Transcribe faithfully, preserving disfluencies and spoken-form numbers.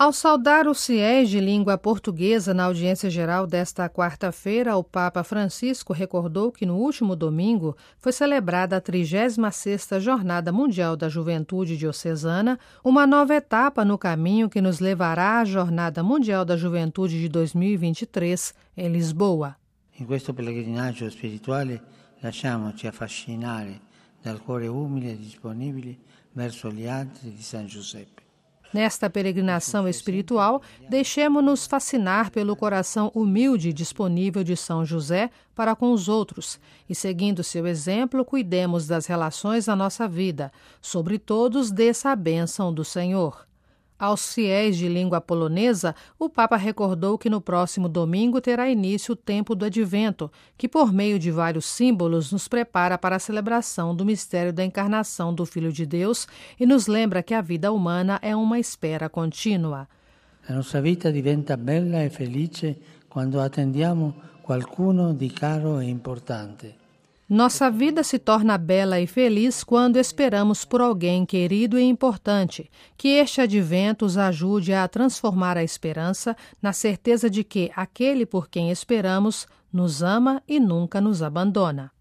Ao saudar os fiéis de língua portuguesa na audiência geral desta quarta-feira, o Papa Francisco recordou que no último domingo foi celebrada a trigésima sexta Jornada Mundial da Juventude Diocesana, uma nova etapa no caminho que nos levará à Jornada Mundial da Juventude de dois mil e vinte e três, em Lisboa. In questo pellegrinaggio spirituale lasciamoci affascinare dal cuore umile e disponibile verso gli altri di San Giuseppe. Nesta peregrinação espiritual, deixemo-nos fascinar pelo coração humilde e disponível de São José para com os outros e, seguindo seu exemplo, cuidemos das relações da nossa vida. Sobre todos, desça a bênção do Senhor. Aos fiéis de língua polonesa, o Papa recordou que no próximo domingo terá início o tempo do Advento, que por meio de vários símbolos nos prepara para a celebração do mistério da encarnação do Filho de Deus e nos lembra que a vida humana é uma espera contínua. A nossa vita diventa bella e felice quando attendiamo qualcuno di caro e importante. Nossa vida se torna bela e feliz quando esperamos por alguém querido e importante, que este advento os ajude a transformar a esperança na certeza de que aquele por quem esperamos nos ama e nunca nos abandona.